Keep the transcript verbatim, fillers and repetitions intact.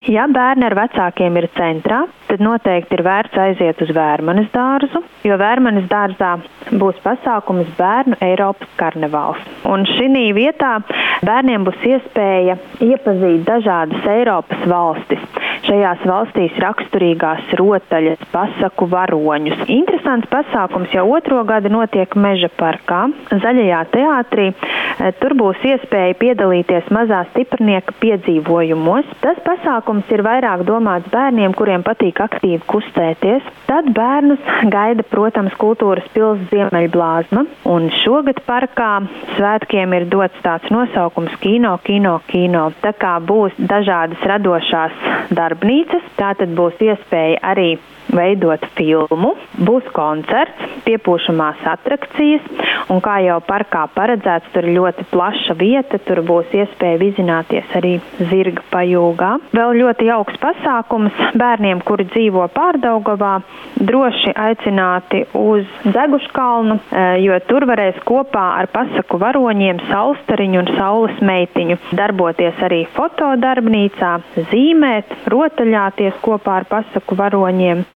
Ja bērni ar vecākiem ir centrā, tad noteikti ir vērts aiziet uz Vērmanes dārzu, jo Vērmanes dārzā būs pasākums Bērnu Eiropas karnevāls. Un šī vietā bērniem būs iespēja iepazīt dažādas Eiropas valstis. Šajās valstīs raksturīgās rotaļas, pasaku varoņus. Interesants pasākums jau otro gadu notiek Meža parkā, Zaļajā teātrī. Tur būs iespēja piedalīties mazā stiprnieka piedzīvojumos. Tas pasākums ir vairāk domāts bērniem, kuriem patīk aktīvi kustēties. Tad bērnus gaida, protams, kultūras pils Ziemeļblāzma. Un šogad parkā svētkiem ir dots tāds nosaukums Kino, kino, kino. Tā kā būs dažādas radošās darbnīcas, tātad būs iespēja arī veidot filmu, būs koncerts, piepūšamās atrakcijas, un kā jau parkā paredzēts, tur ir ļoti plaša vieta, tur būs iespēja vizināties arī zirga pajūgā. Vēl ļoti jauks pasākums bērniem, kuri dzīvo Pārdaugavā, droši aicināti uz Zeguškalnu, jo tur varēs kopā ar pasaku varoņiem Saulstariņu un Saules meitiņu darboties arī fotodarbnīcā, zīmēt, rotaļāties kopā ar pasaku varoņiem.